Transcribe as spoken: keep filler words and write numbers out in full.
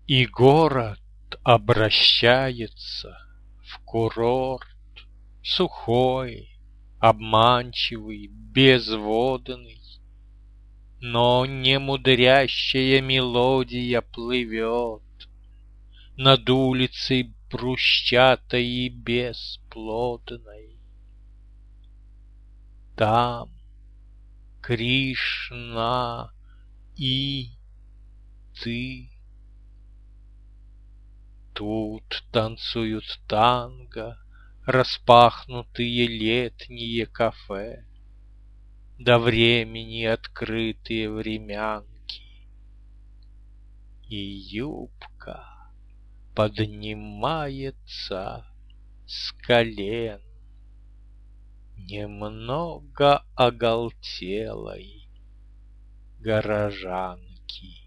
И город обращается в курорт, сухой, обманчивый, безводный, но немудрящая мелодия плывет над улицей брусчатой и бесплодной. Там Кришна и ты. Тут танцуют танго распахнутые летние кафе, до времени открытые времянки. И юбка поднимается с колен немного оголтелой горожанки.